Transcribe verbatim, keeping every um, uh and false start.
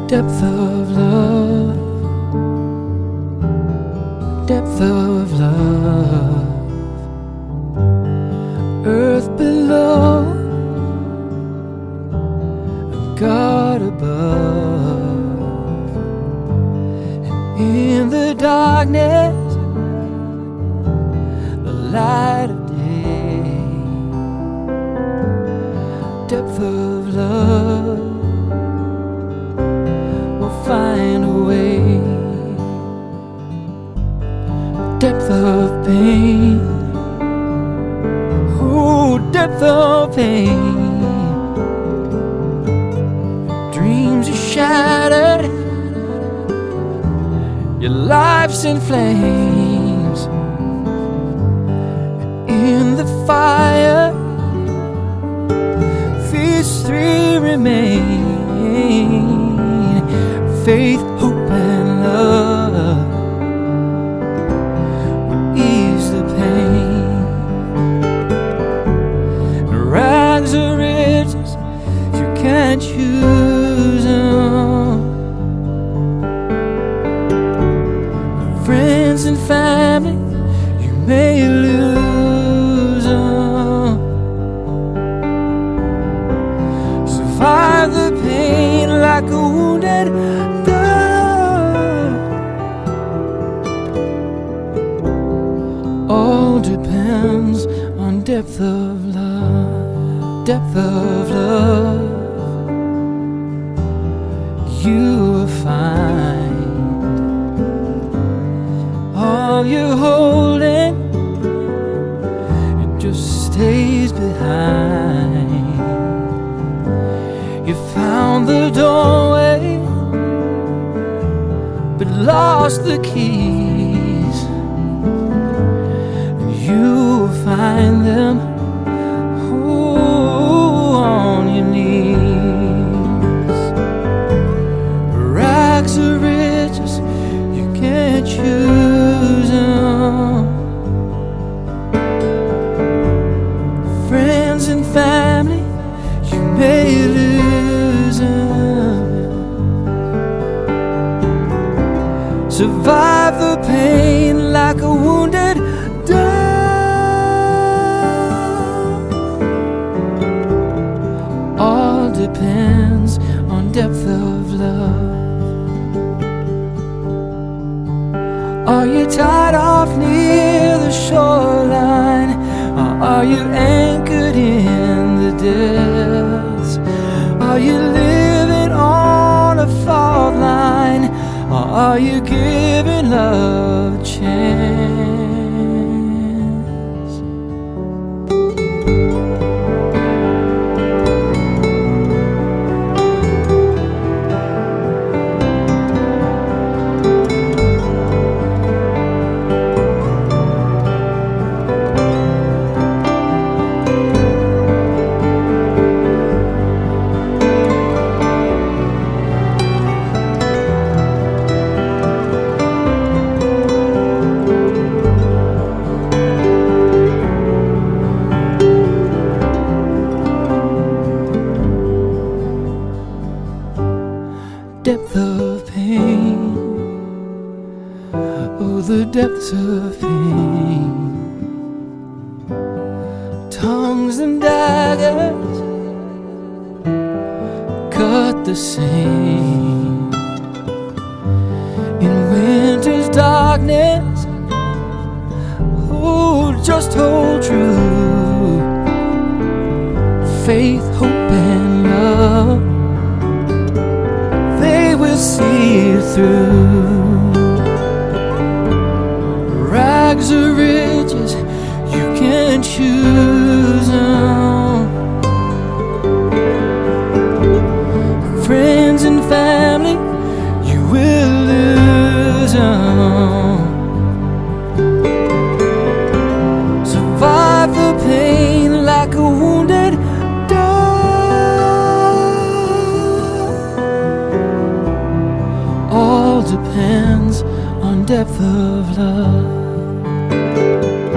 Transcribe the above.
Depth of love, depth of love, earth below, God above, and in the darkness, the light of day. Depth of love will find a way. Depth of pain, oh, depth of pain. Dreams are shattered, your life's in flames. In the fire, these three remain: faith, hope, and love will ease the pain. Rags or riches, you can't choose them. Friends and family, you may lose them. Survive the pain like a wounded dove. All depends on depth of love, depth of love. You will find all you're holding, it just stays behind. You found the doorway, but lost the keys. You will find them, oh, on your knees. Rags or riches, you can't choose them. Friends and family, you may lose them. Survive the pain like a wounded dove. All depends on depth of love. Are you tied off near the shoreline, or are you anchored in the depths? Are you living on a fault line, or are you giving love a chance? Depth of pain, oh, the depths of pain. Tongues and daggers cut the same. In winter's darkness, oh, just hold true. Faith, hope, and love, will see you through. Rags or riches, you can't choose them. Friends and family, you will lose them. Survive the pain like a wounded depends on depth of love.